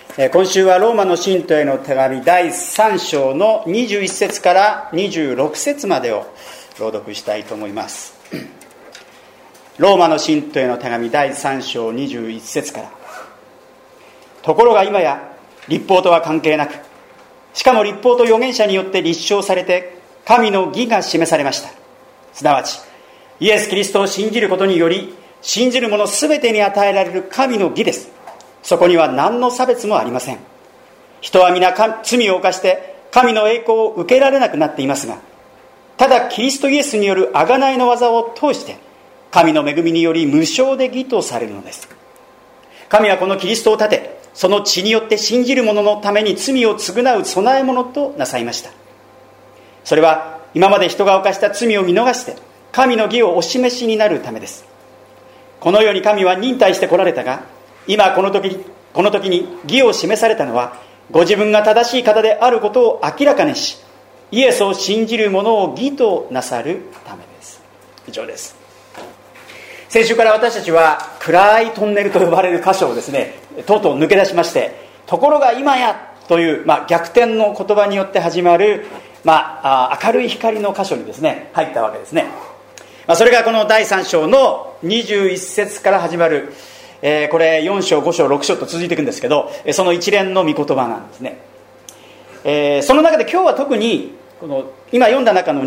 今週はローマの信徒への手紙第3章の21節から26節までを朗読したいと思います。ローマの信徒への手紙第3章21節から。ところが今や律法とは関係なく、しかも律法と預言者によって立証されて神の義が示されました。すなわちイエス・キリストを信じることにより信じる者すべてに与えられる神の義です。そこには何の差別もありません。人は皆罪を犯して神の栄光を受けられなくなっていますが、ただキリストイエスによる贖いの技を通して神の恵みにより無償で義とされるのです。神はこのキリストを立て、その血によって信じる者のために罪を償う備え物となさいました。それは今まで人が犯した罪を見逃して神の義をお示しになるためです。このように神は忍耐してこられたが、今この時に義を示されたのは、ご自分が正しい方であることを明らかにし、イエスを信じる者を義となさるためです。以上です。先週から私たちは暗いトンネルと呼ばれる箇所をですね、とうとう抜け出しまして、ところが今やという、逆転の言葉によって始まる、明るい光の箇所にですね入ったわけですね。それがこの第3章の21節から始まる、これ4章5章6章と続いていくんですけど、その一連の御言葉なんですね。その中で今日は特にこの今読んだ中の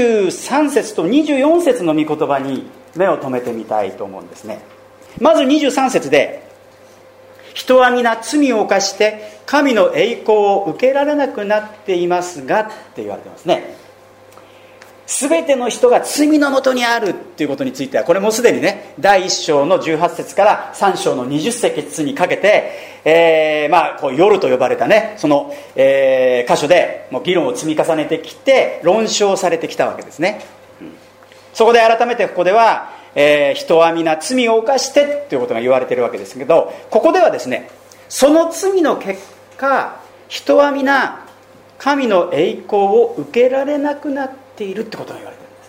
23節と24節の御言葉に目を留めてみたいと思うんですね。まず23節で、人は皆罪を犯して神の栄光を受けられなくなっていますがって言われてますね。全ての人が罪のもとにあるっていうことについては、これもすでにね、第1章の18節から3章の20節にかけて、こう夜と呼ばれたね、その、箇所でもう議論を積み重ねてきて論証されてきたわけですね。そこで改めてここでは、人は皆罪を犯してということが言われているわけですけど、ここではですね、その罪の結果、人は皆神の栄光を受けられなくなっているってことが言われているんです。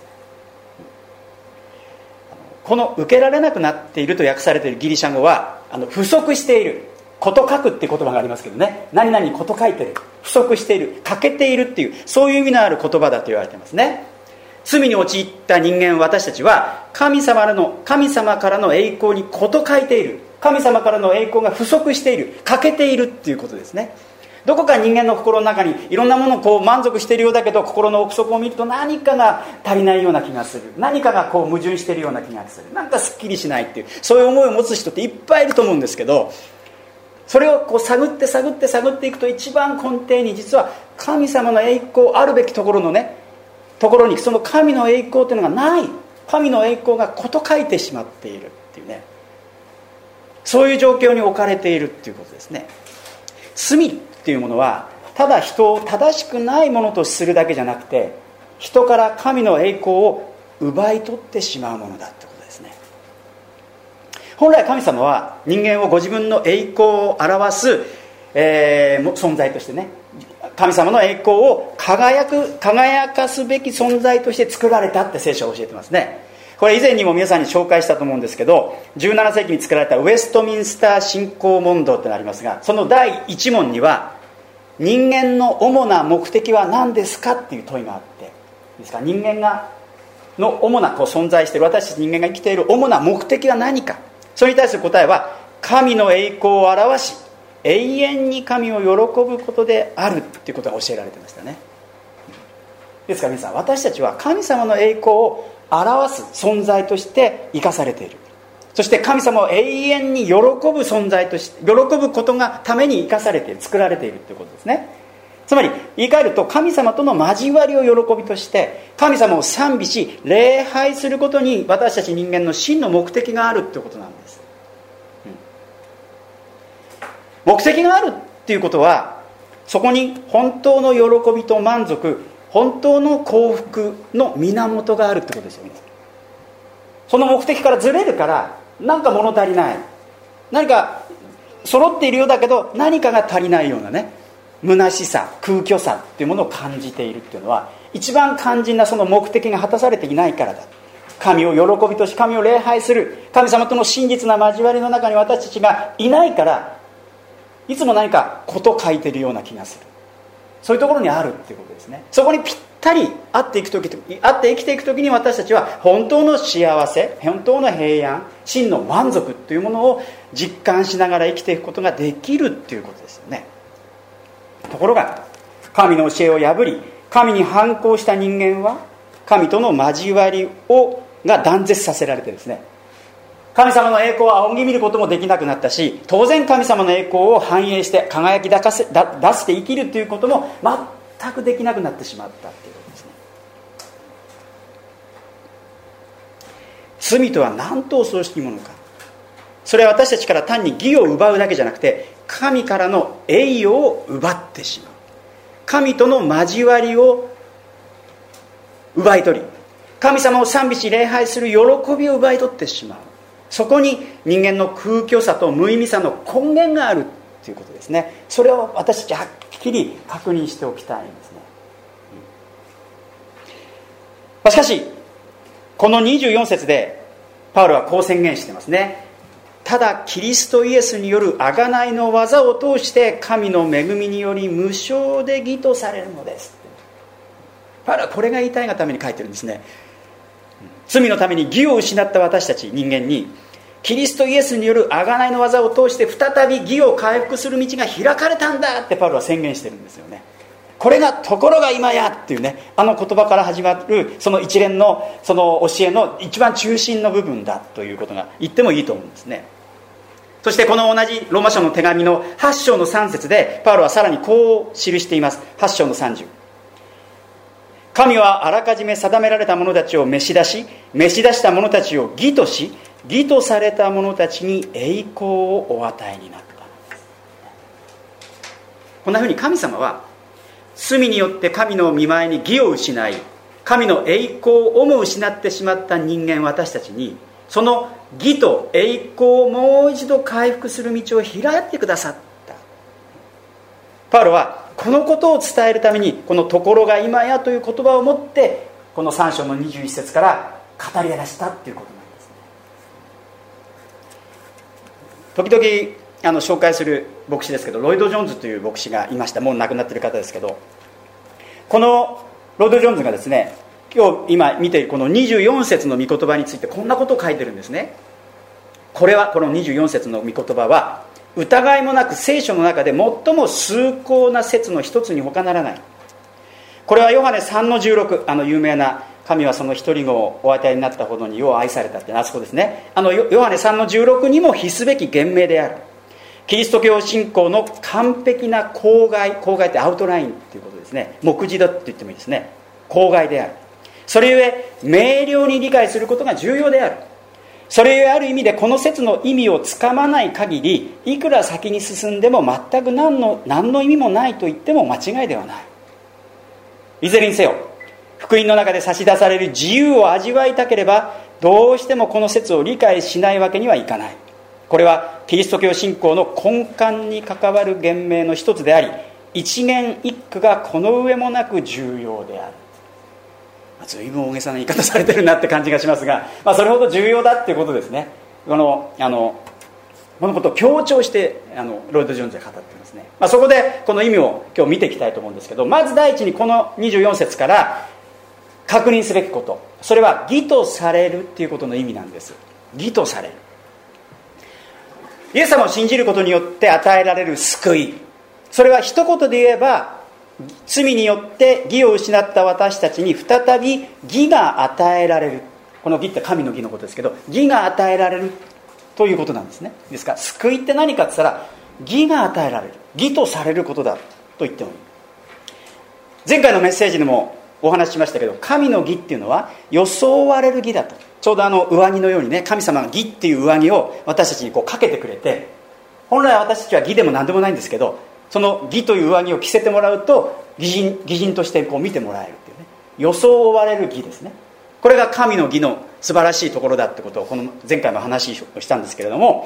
この受けられなくなっていると訳されているギリシャ語は、不足している、こと書くっていう言葉がありますけどね、何々こと書いてる、不足している、欠けているっていう、そういう意味のある言葉だと言われていますね。罪に陥った人間、私たちは神様からの栄光にこと書いている、神様からの栄光が不足している、欠けているっていうことですね。どこか人間の心の中にいろんなものをこう満足しているようだけど、心の奥底を見ると何かが足りないような気がする、何かがこう矛盾しているような気がする、なんかすっきりしないっていう、そういう思いを持つ人っていっぱいいると思うんですけど、それをこう探っていくと、一番根底に実は神様の栄光あるべきところのね、ところにその神の栄光というのがない、神の栄光がこと書いてしまっているっていうね、そういう状況に置かれているっていうことですね。罪っていうものはただ人を正しくないものとするだけじゃなくて、人から神の栄光を奪い取ってしまうものだってことですね。本来神様は人間をご自分の栄光を表す、存在としてね、神様の栄光を輝かすべき存在として作られたって聖書は教えてますね。これ以前にも皆さんに紹介したと思うんですけど、17世紀に作られたウェストミンスター信仰問答ってのがありますが、その第1問には、人間の主な目的は何ですかっていう問いがあって、ですから人間の主な存在している、私たち人間が生きている主な目的は何か、それに対する答えは神の栄光を表し永遠に神を喜ぶことであるということが教えられてましたね。ですから皆さん、私たちは神様の栄光を表す存在として生かされている。そして神様を永遠に喜ぶ存在として、喜ぶことがために生かされている、作られているということですね。つまり言い換えると、神様との交わりを喜びとして神様を賛美し礼拝することに私たち人間の真の目的があるということなんです。目的があるっていうことは、そこに本当の喜びと満足、本当の幸福の源があるってことですよね。その目的からずれるから、なんか物足りない、何か揃っているようだけど何かが足りないようなね、虚しさ、空虚さっていうものを感じているっていうのは、一番肝心なその目的が果たされていないからだ。神を喜びとし神を礼拝する、神様との真実な交わりの中に私たちがいないから、 いつも何かこと書いてるような気がする。そういうところにあるっていうことですね。そこにぴったり合って生きていくときに、私たちは本当の幸せ、本当の平安、真の満足というものを実感しながら生きていくことができるっていうことですよね。ところが神の教えを破り神に反抗した人間は、神との交わりが断絶させられてですね、神様の栄光を仰ぎ見ることもできなくなったし、当然神様の栄光を反映して輝き出して生きるということも全くできなくなってしまったということですね。罪とは何と恐ろしいものか。それは私たちから単に義を奪うだけじゃなくて、神からの栄誉を奪ってしまう。神との交わりを奪い取り、神様を賛美し礼拝する喜びを奪い取ってしまう。そこに人間の空虚さと無意味さの根源があるということですね。それを私たちはっきり確認しておきたいんですね。しかしこの24節でパウロはこう宣言してますね。ただキリストイエスによる贖いの技を通して神の恵みにより無償で義とされるのです。パウロはこれが言いたいがために書いてるんですね。罪のために義を失った私たち人間に、キリストイエスによる贖いの技を通して再び義を回復する道が開かれたんだってパウロは宣言してるんですよね。これがところが今やっていうね、あの言葉から始まるその一連のその教えの一番中心の部分だということが言ってもいいと思うんですね。そしてこの同じローマ書の手紙の8章の3節でパウロはさらにこう記しています。8章の30、神はあらかじめ定められた者たちを召し出した者たちを義とし、義とされた者たちに栄光をお与えになった。こんなふうに神様は罪によって神の御前に義を失い、神の栄光をも失ってしまった人間私たちに、その義と栄光をもう一度回復する道を開いてくださった。パウロはこのことを伝えるために、このところが今やという言葉を持ってこの3章の21節から語り出したっていうことなんですね。時々紹介する牧師ですけど、ロイド・ジョーンズという牧師がいました。もう亡くなっている方ですけど、このロイド・ジョーンズがですね、今見ているこの24節の御言葉についてこんなことを書いてるんですね。この24節の御言葉は疑いもなく聖書の中で最も崇高な説の一つに他ならない。これはヨハネ 3:16、有名な神はその一人子をお与えになったほどによう愛されたってあそこですね。ヨハネ 3:16 にも比すべき厳命である。キリスト教信仰の完璧な口外ってアウトラインっていうことですね。目次だって言ってもいいですね。口外である。それゆえ明瞭に理解することが重要である。それゆえある意味でこの説の意味をつかまない限り、いくら先に進んでも全く何の意味もないと言っても間違いではない。いずれにせよ福音の中で差し出される自由を味わいたければ、どうしてもこの説を理解しないわけにはいかない。これはキリスト教信仰の根幹に関わる言命の一つであり、一言一句がこの上もなく重要である。随分大げさな言い方されてるなって感じがしますが、それほど重要だっていうことですね。このことを強調してロイド・ジョーンズが語っていますね。そこでこの意味を今日見ていきたいと思うんですけど、まず第一にこの24節から確認すべきこと、それは義とされるっていうことの意味なんです。義とされる、イエス様を信じることによって与えられる救い、それは一言で言えば、罪によって義を失った私たちに再び義が与えられる。この義って神の義のことですけど、義が与えられるということなんですね。ですから救いって何かって言ったら、義が与えられる、義とされることだと言ってもいい。前回のメッセージでもお話ししましたけど、神の義っていうのは装われる義だと。ちょうど上着のようにね、神様が義っていう上着を私たちにかけてくれて、本来私たちは義でも何でもないんですけど、その義という上着を着せてもらうと義人として見てもらえるっていうね、装われる義ですね。これが神の義の素晴らしいところだってことをこの前回も話をしたんですけれども、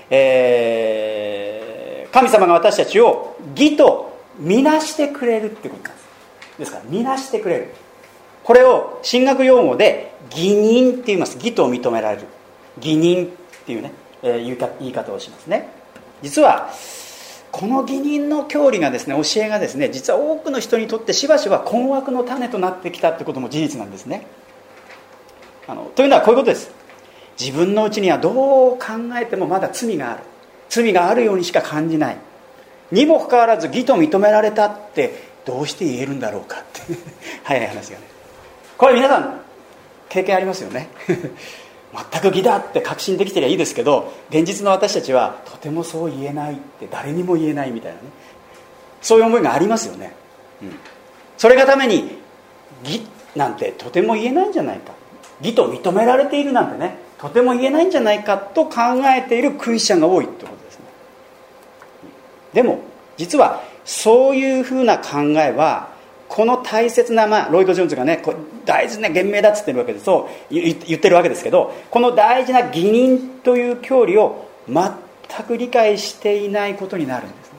神様が私たちを義と見なしてくれるってことなんです。ですから見なしてくれる、これを神学用語で義人って言います。義と認められる義人っていうね、言い方をしますね。実はこの義人の教理がですね、教えがですね、実は多くの人にとってしばしば困惑の種となってきたってことも事実なんですね。というのはこういうことです。自分のうちにはどう考えてもまだ罪がある、罪があるようにしか感じないにもかかわらず義と認められたってどうして言えるんだろうかって早い話がね、これ皆さん経験ありますよね全く義だって確信できてりゃいいですけど、現実の私たちはとてもそう言えないって誰にも言えないみたいなね、そういう思いがありますよね、それがために義なんてとても言えないんじゃないか、義と認められているなんてねとても言えないんじゃないかと考えているクリスチャンが多いってことですね。でも実はそういうふうな考えはこの大切な、ロイド・ジョーンズがね大事な言明だっつってるわけです、そう言ってるわけですけど、この大事な義人という教理を全く理解していないことになるんですね。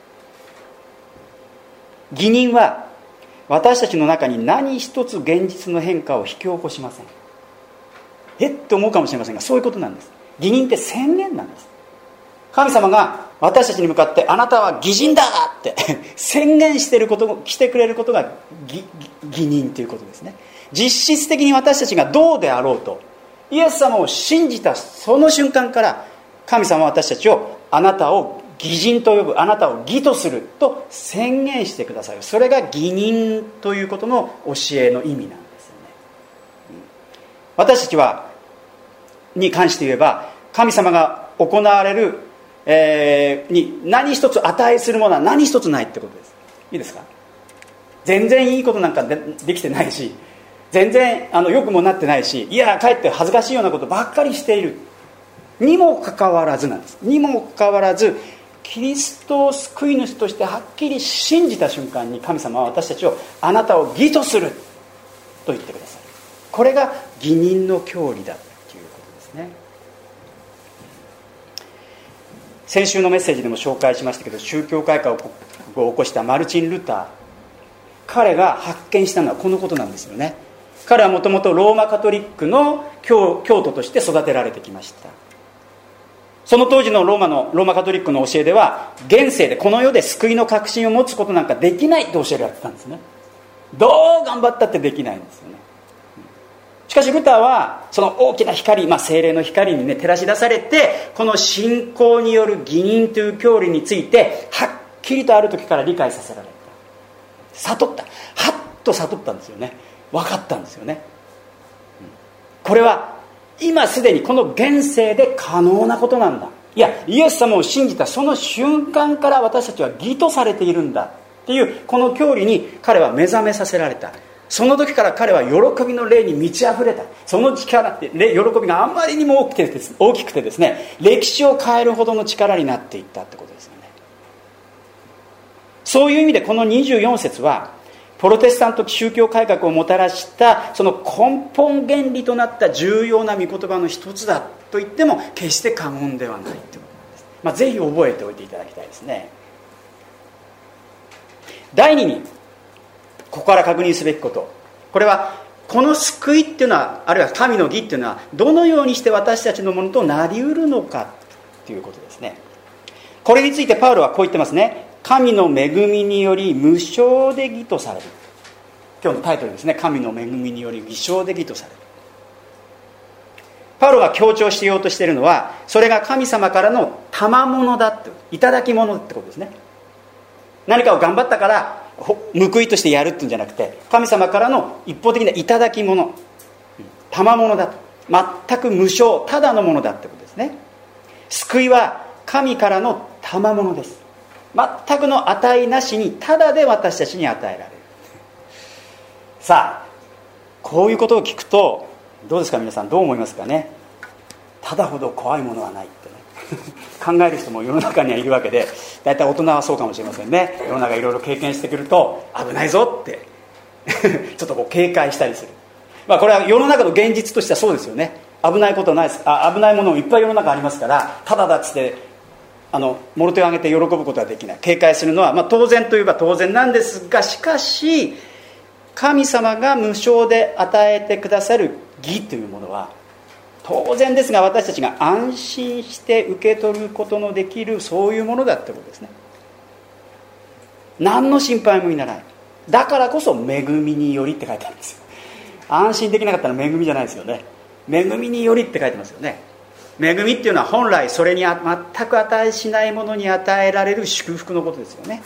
義人は私たちの中に何一つ現実の変化を引き起こしません。って思うかもしれませんが、そういうことなんです。義人って宣言なんです。神様が私たちに向かってあなたは義人だって宣言してくれることが義人ということですね。実質的に私たちがどうであろうと、イエス様を信じたその瞬間から神様は私たちをあなたを義人と呼ぶ、あなたを義とすると宣言してください。それが義人ということの教えの意味なんですよね。私たちに関して言えば、神様が行われるに何一つ値するものは何一つないってことです。いいですか。全然いいことなんか できてないし、全然良くもなってないし、いやかえって恥ずかしいようなことばっかりしているにもかかわらずなんです。にもかかわらずキリストを救い主としてはっきり信じた瞬間に神様は私たちをあなたを義とすると言ってください。これが義人の教理だということですね。先週のメッセージでも紹介しましたけど、宗教改革を起こしたマルチン・ルター、彼が発見したのはこのことなんですよね。彼はもともとローマカトリックの教徒として育てられてきました。その当時のローマカトリックの教えでは、現世でこの世で救いの確信を持つことなんかできないと教えられてたんですね。どう頑張ったってできないんですよね。しかしルターはその大きな光、聖霊の光に照らし出されて、この信仰による義人という教理についてはっきりとある時から理解させられた。悟った。はっと悟ったんですよね。分かったんですよね。これは今すでにこの現世で可能なことなんだ。いや、イエス様を信じたその瞬間から私たちは義とされているんだっていうこの教理に彼は目覚めさせられた。その時から彼は喜びの霊に満ち溢れた。その力って喜びがあまりにも大きくてですね、歴史を変えるほどの力になっていったってことですよね。そういう意味でこの24節はプロテスタント宗教改革をもたらしたその根本原理となった重要な御言葉の一つだと言っても決して過言ではないということなんです。ぜひ覚えておいていただきたいですね。第2にここから確認すべきこと、これはこの救いっていうのは、あるいは神の義っていうのはどのようにして私たちのものとなりうるのかということですね。これについてパウロはこう言ってますね。神の恵みにより無償で義とされる。今日のタイトルですね。神の恵みにより無償で義とされる。パウロが強調しようとしているのは、それが神様からの賜物だって、いただき物ってことですね。何かを頑張ったから報いとしてやるっていうんじゃなくて、神様からの一方的な頂き物、賜物だと、全く無償、ただのものだってことですね。救いは神からの賜物です。全くの値なしにただで私たちに与えられる。さあ、こういうことを聞くとどうですか、皆さんどう思いますかね。ただほど怖いものはないってね考える人も世の中にはいるわけで、だいたい大人はそうかもしれませんね。世の中いろいろ経験してくると危ないぞってちょっとこう警戒したりする。これは世の中の現実としてはそうですよね。危ないことないです。危ないものもいっぱい世の中ありますから、ただだっつってもろ手を挙げて喜ぶことはできない。警戒するのは、当然といえば当然なんですが、しかし神様が無償で与えてくださる義というものは当然ですが、私たちが安心して受け取ることのできるそういうものだってことですね。 何の心配もいらない。だからこそ恵みによりって書いてあるんですよ。安心できなかったら恵みじゃないですよね。恵みによりって書いてますよね。恵みっていうのは本来それに全く値しないものに与えられる祝福のことですよね。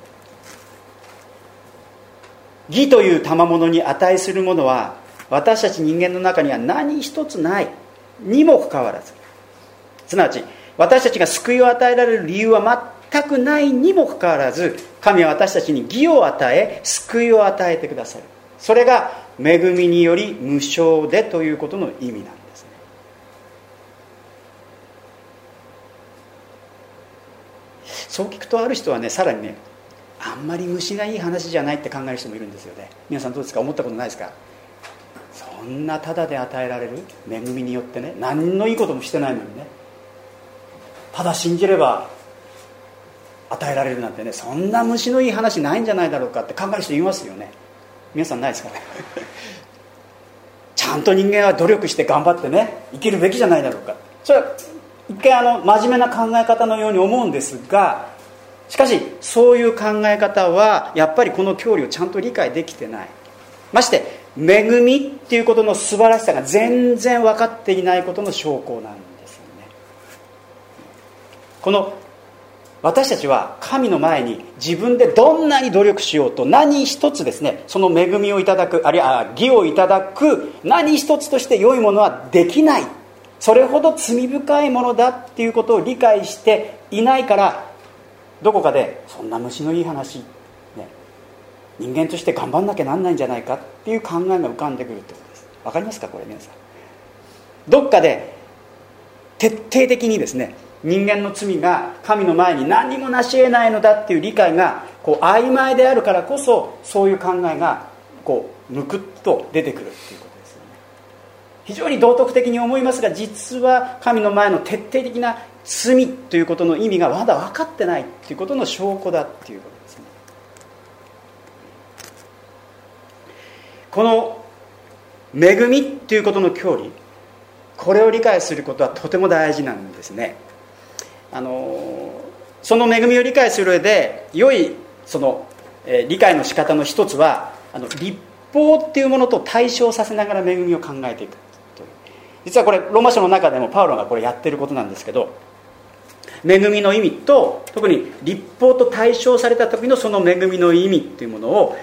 義という賜物に値するものは私たち人間の中には何一つないにもかかわらず、すなわち私たちが救いを与えられる理由は全くないにもかかわらず、神は私たちに義を与え救いを与えてくださる。それが恵みにより無償でということの意味なんですね。そう聞くとある人はね、さらにね、あんまり虫がいい話じゃないって考える人もいるんですよね。皆さんどうですか？思ったことないですか？そんなただで与えられる恵みによってね、何のいいこともしてないのにね、ただ信じれば与えられるなんてね、そんな虫のいい話ないんじゃないだろうかって考える人いますよね。皆さんないですかね？ちゃんと人間は努力して頑張ってね、生きるべきじゃないだろうか。それは一見真面目な考え方のように思うんですが、しかしそういう考え方はやっぱりこの教理をちゃんと理解できてない。まして恵みっていうことの素晴らしさが全然分かっていないことの証拠なんですよね。この私たちは神の前に自分でどんなに努力しようと何一つですね、その恵みをいただく、あるいは義をいただく何一つとして良いものはできない。それほど罪深いものだっていうことを理解していないから、どこかでそんな虫のいい話、ね、人間として頑張んなきゃなんないんじゃないかっていう考えが浮かんでくるってことです。わかりますかこれ皆さん？どっかで徹底的にですね、人間の罪が神の前に何にもなし得ないのだっていう理解が曖昧であるからこそ、そういう考えがむくっと出てくるっていうことですよね。非常に道徳的に思いますが、実は神の前の徹底的な罪ということの意味がまだ分かってないということの証拠だっていうことですね。この恵みということの教理、これを理解することはとても大事なんですね。その恵みを理解する上で良い理解の仕方の一つは、律法っていうものと対照させながら恵みを考えていくという、実はこれローマ書の中でもパウロがこれやってることなんですけど、恵みの意味と特に律法と対照された時のその恵みの意味っていうものを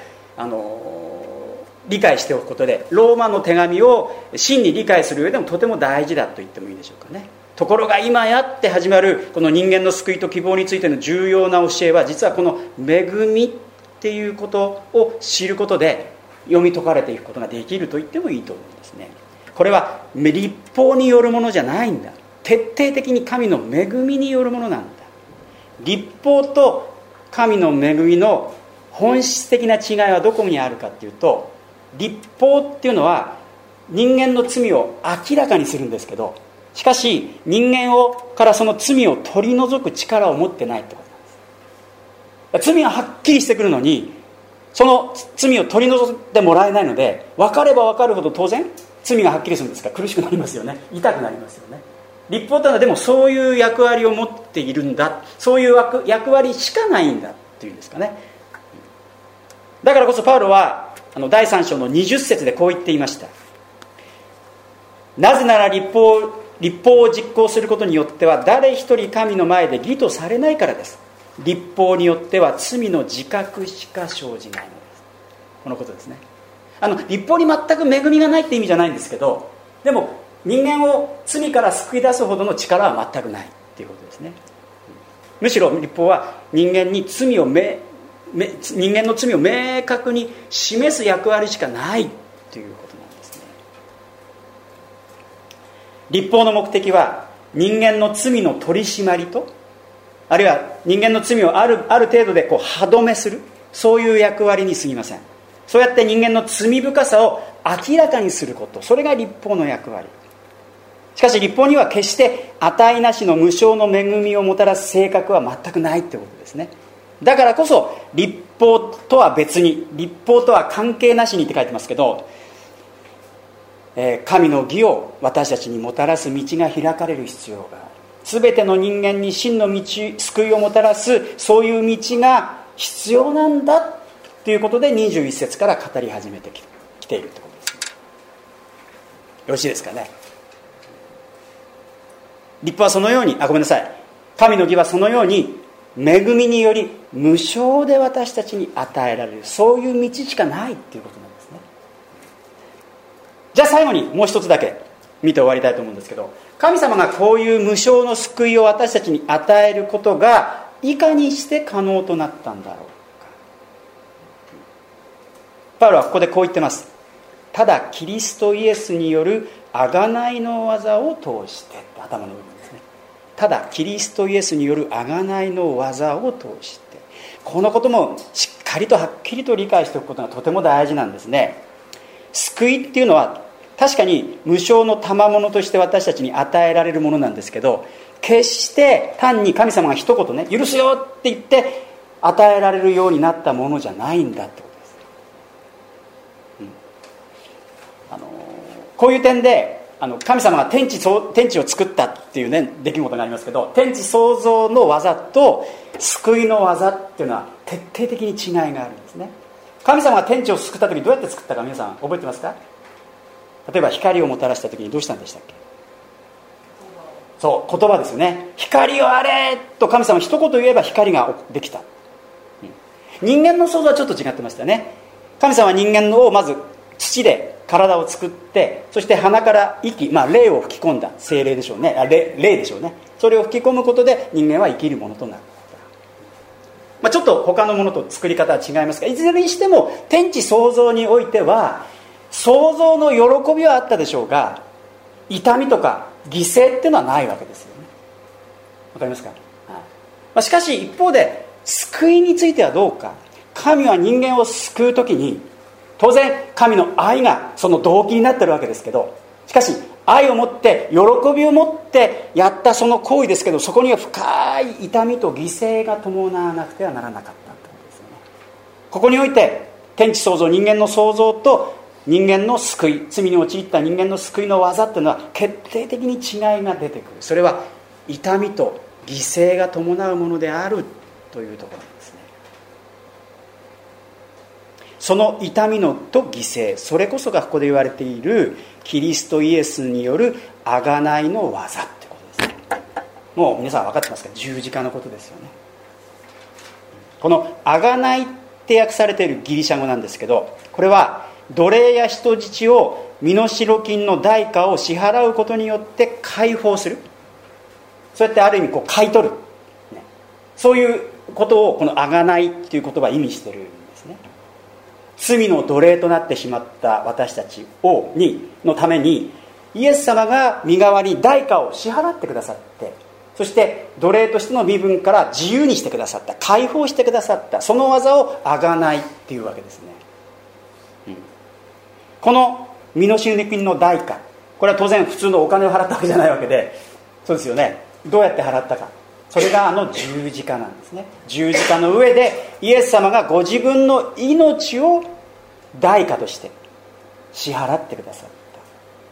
理解しておくことで、ローマの手紙を真に理解する上でもとても大事だと言ってもいいでしょうかね。ところが今やって始まるこの人間の救いと希望についての重要な教えは、実はこの恵みっていうことを知ることで読み解かれていくことができると言ってもいいと思うんですね。これは律法によるものじゃないんだ。徹底的に神の恵みによるものなんだ。律法と神の恵みの本質的な違いはどこにあるかっていうと、律法っていうのは人間の罪を明らかにするんですけど、しかし人間からその罪を取り除く力を持ってないってことなんです。罪がはっきりしてくるのにその罪を取り除いてもらえないので、分かれば分かるほど当然罪がはっきりするんですから苦しくなりますよね。痛くなりますよね。律法というのはでもそういう役割を持っているんだ、そういう役割しかないんだっていうんですかね。だからこそパウロは第3章の20節でこう言っていました。なぜなら律法を実行することによっては誰一人神の前で義とされないからです。律法によっては罪の自覚しか生じないのです。このことですね。律法に全く恵みがないって意味じゃないんですけど、でも人間を罪から救い出すほどの力は全くないっていうことですね。むしろ律法は人間の罪を明確に示す役割しかないということなんですね。律法の目的は人間の罪の取り締まりと、あるいは人間の罪をある程度で歯止めする、そういう役割に過ぎません。そうやって人間の罪深さを明らかにすること、それが律法の役割。しかし律法には決して値なしの無償の恵みをもたらす性格は全くないということですね。だからこそ律法とは別に、律法とは関係なしにって書いてますけど、神の義を私たちにもたらす道が開かれる必要がある。すべての人間に真の道、救いをもたらすそういう道が必要なんだということで21節から語り始めてきているということです。よろしいですかね。立法はそのようにごめんなさい、神の義はそのように恵みにより無償で私たちに与えられる、そういう道しかないっていうことなんですね。じゃあ最後にもう一つだけ見て終わりたいと思うんですけど、神様がこういう無償の救いを私たちに与えることがいかにして可能となったんだろうか。パウロはここでこう言ってます。ただキリストイエスによる贖いの技を通して、頭の部分ですね。ただキリストイエスによる贖いの技を通して、このこともしっかりとはっきりと理解しておくことがとても大事なんですね。救いっていうのは確かに無償の賜物として私たちに与えられるものなんですけど、決して単に神様が一言ね、許すよって言って与えられるようになったものじゃないんだってことです。こういう点で神様が天地を作ったっていうね、出来事がありますけど、天地創造の技と救いの技っていうのは徹底的に違いがあるんですね。神様が天地を作った時どうやって作ったか皆さん覚えてますか？例えば光をもたらした時にどうしたんでしたっけ？そう、言葉ですよね。光をあれと神様一言言えば光ができた。人間の創造はちょっと違ってましたね。神様は人間をまず土で体を作って、そして鼻から息、霊を吹き込んだ。精霊でしょうね。霊でしょうね。それを吹き込むことで人間は生きるものとなった。ちょっと他のものと作り方は違いますが、いずれにしても天地創造においては創造の喜びはあったでしょうが、痛みとか犠牲っていうのはないわけですよね。わかりますか？はい。しかし一方で救いについてはどうか。神は人間を救うときに当然神の愛がその動機になってるわけですけど、しかし愛を持って喜びを持ってやったその行為ですけど、そこには深い痛みと犠牲が伴わなくてはならなかったということですよね。ここにおいて天地創造、人間の創造と人間の救い、罪に陥った人間の救いの技っていうのは決定的に違いが出てくる。それは痛みと犠牲が伴うものであるというところですね。その痛みのと犠牲、それこそがここで言われているキリストイエスによる贖いの技ってことですね。もう皆さん分かってますか？十字架のことですよね。この贖いって訳されているギリシャ語なんですけど、これは奴隷や人質を身代金の代価を支払うことによって解放する、そうやってある意味買い取る、そういうことをこの贖いっていう言葉は意味してるんですね。罪の奴隷となってしまった私たちのためにイエス様が身代わり代価を支払ってくださって、そして奴隷としての身分から自由にしてくださった、解放してくださった、その技を贖いっていうわけですね。この身代金の代価、これは当然普通のお金を払ったわけじゃないわけで、そうですよね。どうやって払ったか、それが十字架なんですね。十字架の上でイエス様がご自分の命を代価として支払ってくださった。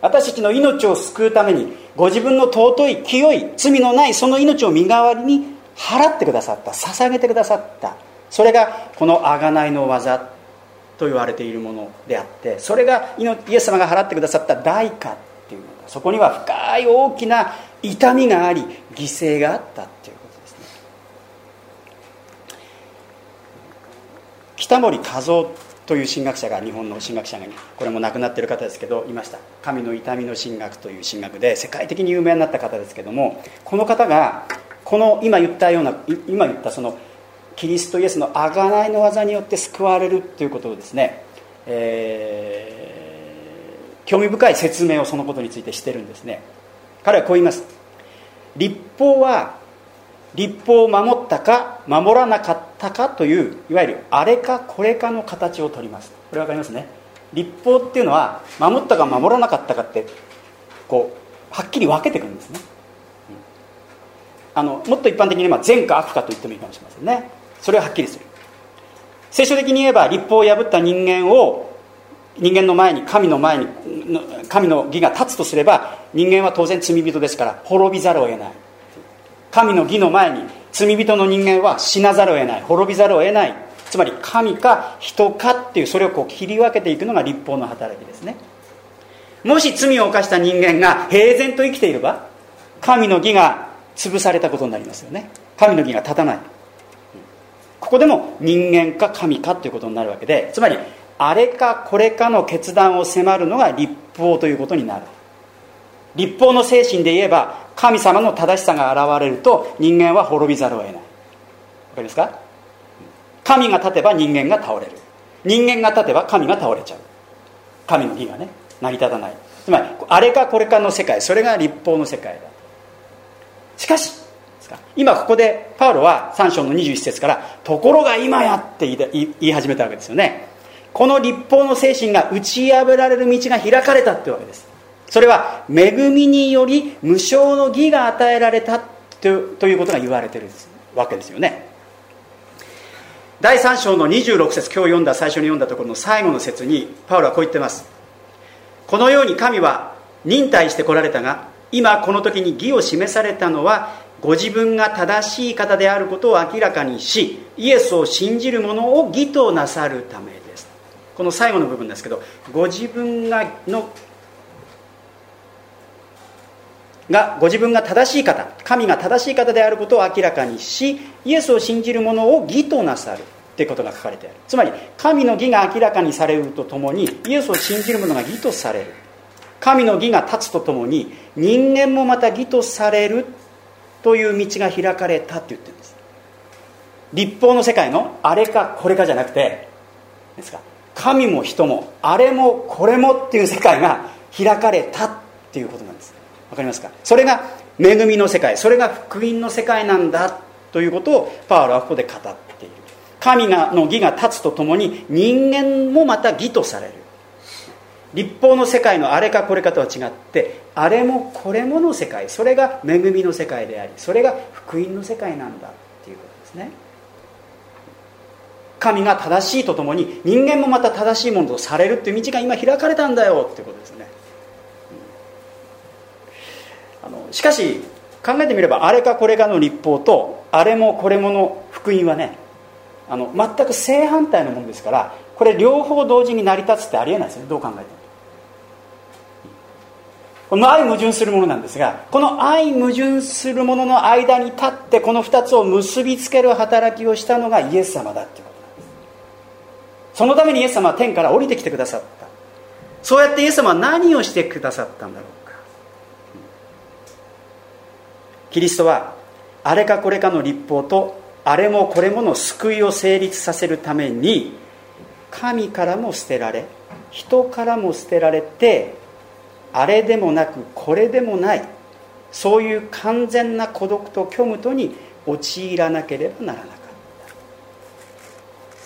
私たちの命を救うためにご自分の尊い清い罪のないその命を身代わりに払ってくださった、捧げてくださった。それがこの贖いの技と言われているものであって、それがイエス様が払ってくださった代価っていうのだ。そこには深い大きな痛みがあり犠牲があったっていうことですね。北森和夫という神学者が、日本の神学者が、これも亡くなっている方ですけどいました。神の痛みの神学という神学で世界的に有名になった方ですけども、この方がこの今言ったそのキリストイエスの贖いの技によって救われるということをですね、興味深い説明をそのことについてしてるんですね。彼はこう言います。律法は律法を守ったか守らなかったかという、いわゆるあれかこれかの形をとります。これ分かりますね。律法っていうのは守ったか守らなかったかってはっきり分けてくるんですね。もっと一般的に言えば善か悪かと言ってもいいかもしれませんね。それははっきりする。聖書的に言えば律法を破った人間の前に神の義が立つとすれば、人間は当然罪人ですから滅びざるを得ない。神の義の前に罪人の人間は死なざるを得ない、滅びざるを得ない、つまり神か人かっていう、それを切り分けていくのが律法の働きですね。もし罪を犯した人間が平然と生きていれば、神の義が潰されたことになりますよね。神の義が立たない。ここでも人間か神かということになるわけで、つまりあれかこれかの決断を迫るのが律法ということになる。律法の精神で言えば、神様の正しさが現れると人間は滅びざるを得ない。わかりますか？神が立てば人間が倒れる、人間が立てば神が倒れちゃう。神の義がね、成り立たない。つまりあれかこれかの世界、それが律法の世界だ。しかし今ここでパウロは3章の21節から、ところが今やって言い始めたわけですよね。この律法の精神が打ち破られる道が開かれたってわけです。それは恵みにより無償の義が与えられたということが言われているわけですよね。第3章の26節、今日最初に読んだところの最後の節にパウロはこう言ってます。このように神は忍耐してこられたが、今この時に義を示されたのは、ご自分が正しい方であることを明らかにし、イエスを信じる者を義となさるためです。この最後の部分ですけど、ご自分が正しい方、神が正しい方であることを明らかにし、イエスを信じる者を義となさるということが書かれてある。つまり神の義が明らかにされるとともに、イエスを信じる者が義とされる。神の義が立つとともに、人間もまた義とされるという道が開かれたって言ってるんです。律法の世界のあれかこれかじゃなくてですか、神も人もあれもこれもっていう世界が開かれたっていうことなんです。わかりますか？それが恵みの世界、それが福音の世界なんだということをパウロはここで語っている。神の義が立つとともに、人間もまた義とされる。律法の世界のあれかこれかとは違って、あれもこれもの世界、それが恵みの世界であり、それが福音の世界なんだっていうことですね。神が正しいとともに、人間もまた正しいものとされるっていう道が今開かれたんだよっていうことですね。しかし考えてみれば、あれかこれかの律法とあれもこれもの福音はね、全く正反対のものですから、これ両方同時に成り立つってありえないですよね。どう考えてもこの相矛盾するものなんですが、この相矛盾するものの間に立って、この2つを結びつける働きをしたのがイエス様だっていうことなんです。そのためにイエス様は天から降りてきてくださった。そうやってイエス様は何をしてくださったんだろうか。キリストはあれかこれかの律法とあれもこれもの救いを成立させるために、神からも捨てられ、人からも捨てられて、あれでもなくこれでもない、そういう完全な孤独と虚無とに陥らなければならなかった。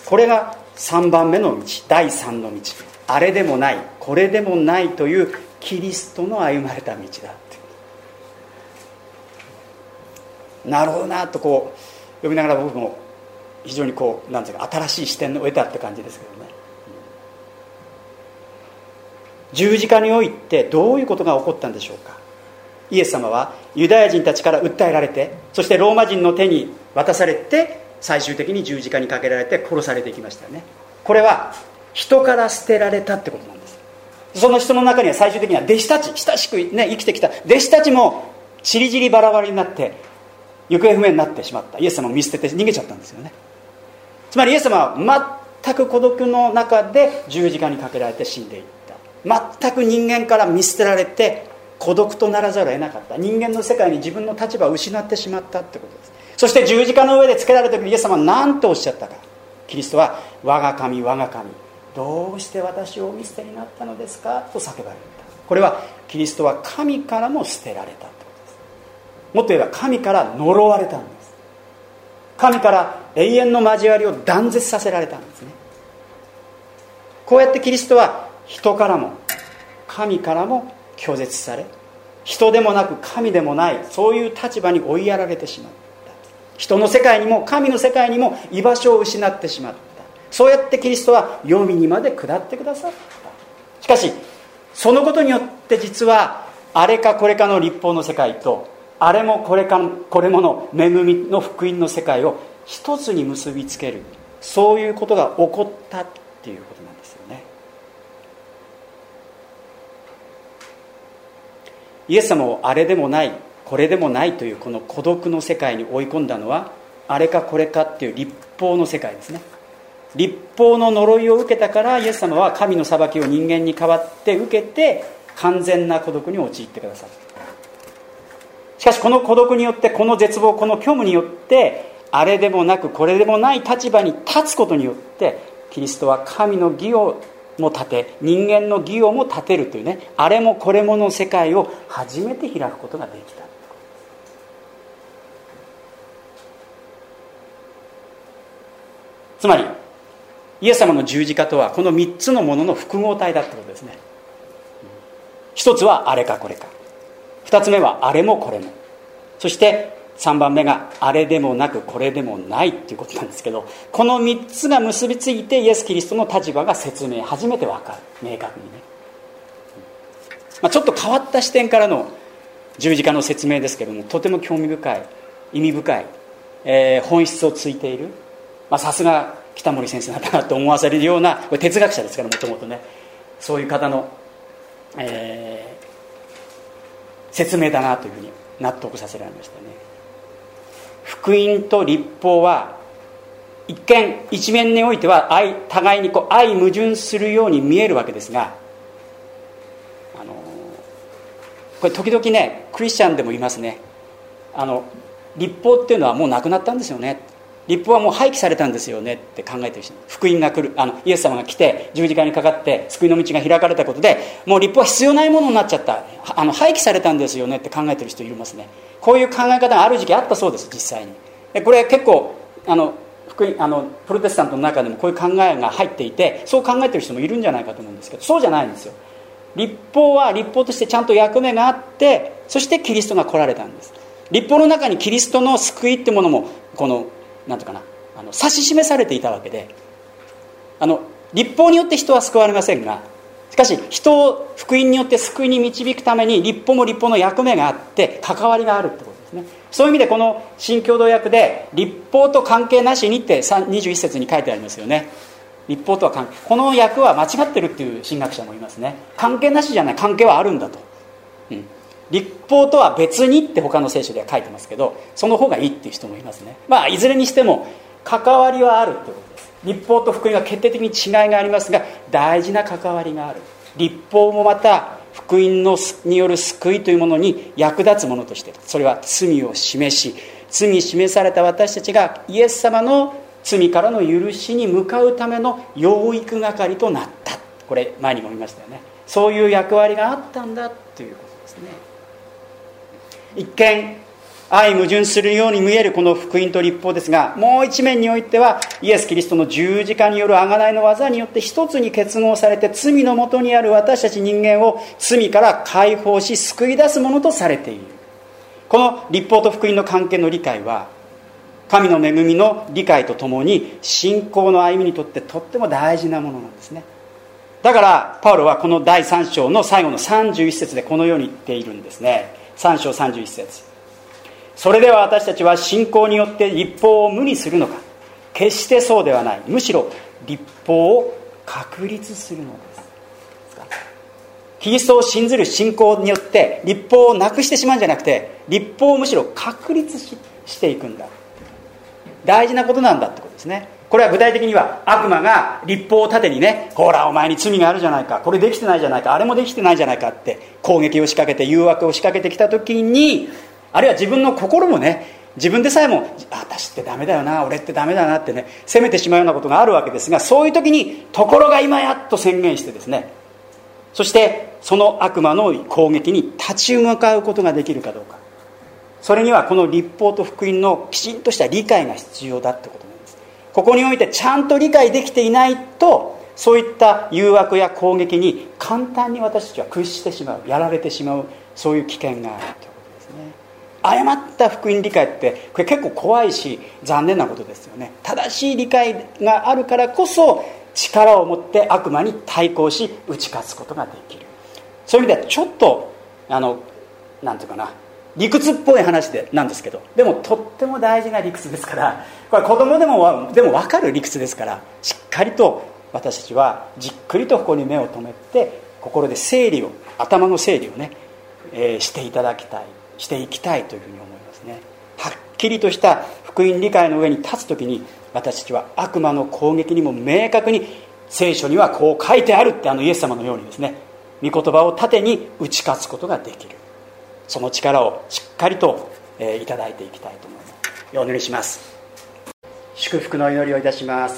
これが3番目の道、第3の道、あれでもないこれでもないというキリストの歩まれた道だって。なるほどなとこう読みながら、僕も非常になんていうか、新しい視点を得たって感じですけどね。十字架においてどういうことが起こったんでしょうか。イエス様はユダヤ人たちから訴えられて、そしてローマ人の手に渡されて、最終的に十字架にかけられて殺されていきましたよね。これは人から捨てられたってことなんです。その人の中には最終的には弟子たち、親しく、生きてきた弟子たちもちりぢりバラバラになって行方不明になってしまった。イエス様を見捨てて逃げちゃったんですよね。つまりイエス様は全く孤独の中で十字架にかけられて死んでいった。全く人間から見捨てられて孤独とならざるを得なかった。人間の世界に自分の立場を失ってしまったってことです。そして十字架の上でつけられた時にイエス様は何とおっしゃったか。キリストは、我が神我が神、どうして私をお見捨てになったのですかと叫ばれた。これはキリストは神からも捨てられたってことです。もっと言えば神から呪われたんです。神から永遠の交わりを断絶させられたんですね。こうやってキリストは人からも神からも拒絶され、人でもなく神でもない、そういう立場に追いやられてしまった。人の世界にも神の世界にも居場所を失ってしまった。そうやってキリストは黄泉にまで下ってくださった。しかしそのことによって、実はあれかこれかの律法の世界とあれもこれもの恵みの福音の世界を一つに結びつける、そういうことが起こったっていうことなんですよね。イエス様をあれでもないこれでもないというこの孤独の世界に追い込んだのは、あれかこれかっていう律法の世界ですね。律法の呪いを受けたから、イエス様は神の裁きを人間に代わって受けて完全な孤独に陥ってくださった。しかしこの孤独によって、この絶望、この虚無によって、あれでもなくこれでもない立場に立つことによって、キリストは神の義をも立て、人間の義をも立てるというね、あれもこれもの世界を初めて開くことができた。つまりイエス様の十字架とはこの3つのものの複合体だってことですね。一つはあれかこれか、二つ目はあれもこれも、そして3番目があれでもなくこれでもないっていうことなんですけど、この3つが結びついてイエス・キリストの立場が説明、初めて分かる、明確にね。ちょっと変わった視点からの十字架の説明ですけども、とても興味深い、意味深い、本質をついている、さすが北森先生だなと思わせるような、これ哲学者ですから、もともとね、そういう方の、説明だなというふうに納得させられましたね。福音と律法は一見一面においては互いに相矛盾するように見えるわけですが、これ時々ね、クリスチャンでも言いますね。律法っていうのはもうなくなったんですよね、律法はもう廃棄されたんですよねって考えてる人、福音が来る、イエス様が来て十字架にかかって救いの道が開かれたことで、もう律法は必要ないものになっちゃった、廃棄されたんですよねって考えてる人いますね。こういう考え方がある時期あったそうです、実際に。でこれ結構プロテスタントの中でもこういう考えが入っていて、そう考えてる人もいるんじゃないかと思うんですけど、そうじゃないんですよ。律法は律法としてちゃんと役目があって、そしてキリストが来られたんです。律法の中にキリストの救いってものもなんていうかな、指し示されていたわけで、律法によって人は救われませんが、しかし人を福音によって救いに導くために律法も律法の役目があって関わりがあるってことですね。そういう意味でこの新共同訳で律法と関係なしにって21節に書いてありますよね。律法とは関係、この訳は間違ってるっていう神学者もいますね。関係なしじゃない、関係はあるんだと、律法とは別にって他の聖書では書いてますけど、その方がいいっていう人もいますね。いずれにしても関わりはあるってことです。律法と福音は決定的に違いがありますが、大事な関わりがある。律法もまた福音による救いというものに役立つものとして、それは罪を示し、罪に示された私たちがイエス様の罪からの許しに向かうための養育係となった。これ前にも言いましたよね。そういう役割があったんだということですね。一見相矛盾するように見えるこの福音と律法ですが、もう一面においてはイエス・キリストの十字架による贖いの技によって一つに結合されて、罪のもとにある私たち人間を罪から解放し救い出すものとされている。この律法と福音の関係の理解は、神の恵みの理解とともに信仰の歩みにとってとっても大事なものなんですね。だからパウロはこの第3章の最後の31節でこのように言っているんですね。3章31節、それでは私たちは信仰によって律法を無にするのか、決してそうではない、むしろ律法を確立するのです。キリストを信ずる信仰によって律法をなくしてしまうんじゃなくて、律法をむしろ確立していくんだ。大事なことなんだってことですね。これは具体的には悪魔が律法を盾にね、ほらお前に罪があるじゃないか、これできてないじゃないか、あれもできてないじゃないかって攻撃を仕掛けて誘惑を仕掛けてきた時に、あるいは自分の心もね、自分でさえも私ってダメだよな、俺ってダメだなってね、責めてしまうようなことがあるわけですが、そういう時にところが今やっと宣言してですね、そしてその悪魔の攻撃に立ち向かうことができるかどうか、それにはこの律法と福音のきちんとした理解が必要だってことなんです。ここにおいてちゃんと理解できていないと、そういった誘惑や攻撃に簡単に私たちは屈してしまう、やられてしまう、そういう危険があるということですね。誤った福音理解ってこれ結構怖いし残念なことですよね。正しい理解があるからこそ力を持って悪魔に対抗し打ち勝つことができる。そういう意味ではちょっとなんていうかな、 理屈っぽい話なんですけど、でもとっても大事な理屈ですから、これ子供でも分かる理屈ですから、しっかりと私たちはじっくりとここに目を留めて、心で整理を、頭の整理をね、していきたいというふうに思いますね。はっきりとした福音理解の上に立つときに、私たちは悪魔の攻撃にも明確に、聖書にはこう書いてあるってイエス様のようにですね、御言葉を盾に打ち勝つことができる、その力をしっかりといただいていきたいと思います。お祈りします。祝福の祈りをいたします。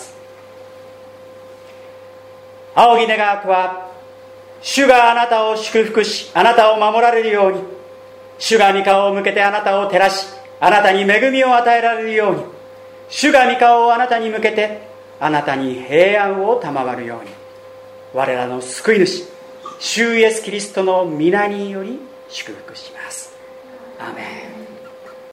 仰ぎ願わくは、主があなたを祝福し、あなたを守られるように、主が御顔を向けてあなたを照らし、あなたに恵みを与えられるように、主が御顔をあなたに向けてあなたに平安を賜るように、我らの救い主主イエスキリストの皆により祝福します。アーメン。